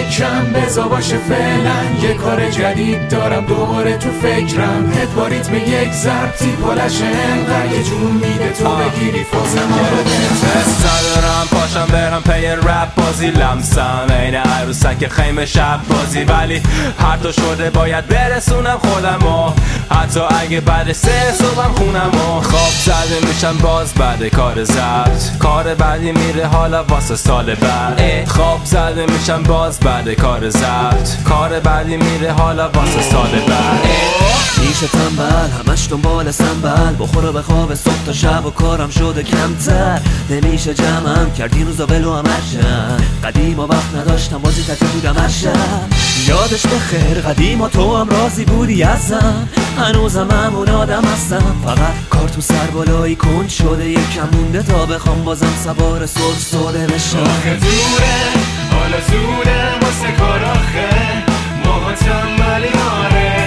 یکم بزا باشه فعلا، یه کار جدید دارم دوباره تو فکرم. ادواریتم یک ضرب تیپالش انقدر یه جون میده تو بگیری فاز ما رو بهتر. دارم پاشم برم پی رپ بازی، لمسم این عروسک خیمه شب بازی، ولی هر تا شده باید برسونم خودمو، حتی اگه بعد 3 صبحم خونمو. خواب زده میشم باز بعد کار ضبط، کار بعدی میره حالا واسه سال بعد. خواب زده میشم باز بعد کار ضبط، کار بعدی میره حالا واسه سال بعد. میشه تنبل همش دنبال سنبل، بخوره به خواب صبح تا شب و کارم شده کمتر. نمیشه جمعم کردی روزا ولو همشم، قدیما وقت نداشتم بازی تتی بودم هشم. یادش بخیر قدیما تو هم راضی بودی ازم، هنوزم همون آدم هستم، فقط کار تو سر بالایی کن شده، یکم مونده تا بخوام بازم سوار صلح سوده بشم. آخه دوره حالا زوده واسه کار آخه، ماها تنبلی ماره.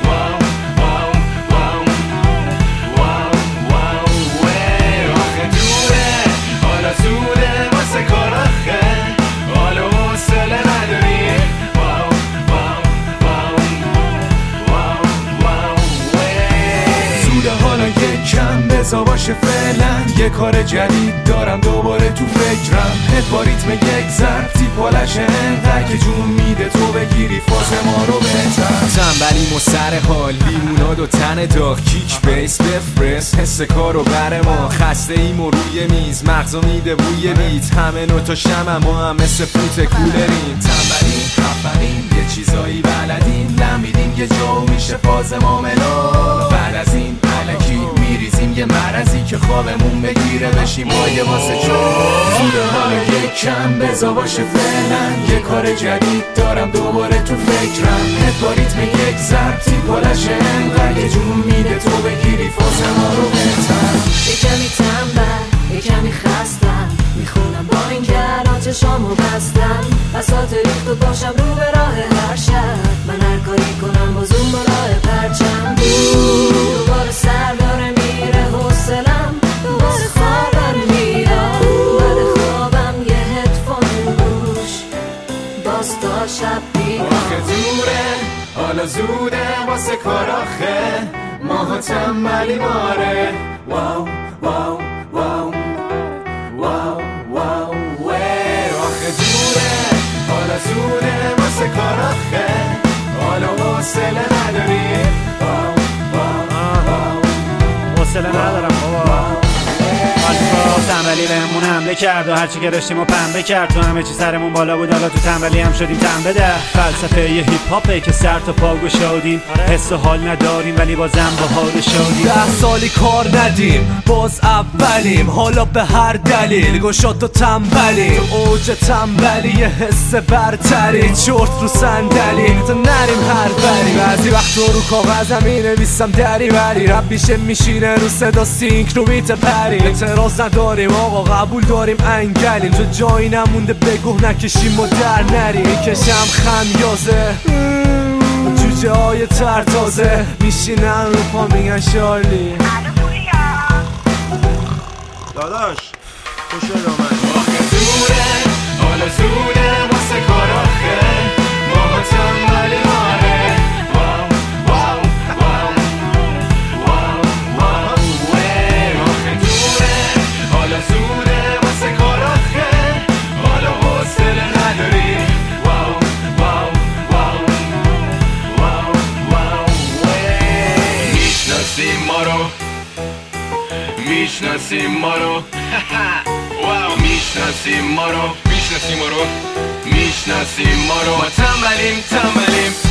یکم بزا باشه فعلا، یه کار جدید دارم دوباره تو فکرم. ادواریتم یک ضرب تیپالش انقدر که جون میده تو بگیری فاز ما رو بهتر. تنبلیم و سر حال لیموناد و تن داغ، کیک بیس بفرست حس کارو بر ما. خسته ایم و روی میز مغزو میده بوی بیت، همه نوتا شمع ما هم مثل فوت کولریم. تنبلیم خفنیم یه چیزایی بلدیم، لمیدیم یه جو میشه فاز ما ملو. بعد از این علکی میریزیم یه مرضی که خوابمون بگیره بشیم پایه واسه چون. زوده حالا یکم بزا باشه فعلا، یه کار جدید دارم دوباره تو فکرم. ادواریتم یک ضرب تیپالش انقدر یه جون میده تو بگیری فاز ما رو بهتر. یه کمی تنبل یه کمی خستم، میخونم با این که چشامو بستم، بساط ریخت و باشم رو به راه هر شب. من هر کاری کنم باز اون بالای پرچم، دوباره سر داره میره حوصلم، دوباره خوابم میاد بعد خوابم یه هدفون گوش باز تا شب بیدار. آخه دوره حالا زوده واسه کار آخه، ماها تنبلی ماره. واو واو واو واو واو وی. آخه دوره حالا زوده واسه کار آخه، حالا حوصله نداری. حوصله ندارم بابا. آلفا تنبلی بهمون حمله کرد و هرچی که داشتیم و پنبه کرد، تو همه چی سرمون بالا بود، حالا تو تنبلی هم شدیم تنبه در. فلسفه یه هیپ هاپه که سر تا پا گشادیم، حس و حال نداریم ولی بازم با حال شادیم. 10 سالی کار ندیم باز اولیم، حالا به هر دلیل گشاد و تنبلیم. تو اوج تنبلی یه حس برتری، چرت رو صندلی تا نریم هر بری. بعضی وقت رو کاغذم مینویسم دری بری، رب میشینه رو صدا سینک رو میت پری. اعتراض نداریم آقا قبول داریم انگلیم، تو جایی نمونده بگو نکشیم و در نریم. کشم خمیازه جوجه های ترتازه، میشینن رو پا میگن شارلی داداش خوش آمد. آخه دوره حالا زوده واسه کار آخه، ماها تنبلی ماره. واو واو واو واو واو وی. آخه دوره حالا زوده واسه کار آخه، حالا حوصله نداری. واو واو واو واو واو وی. میشناسیم ما رو میشناسیم ما رو واو. میشناسیم ما رو میشناسیم ما رو میشناسیم ما رو. ما تنبلیم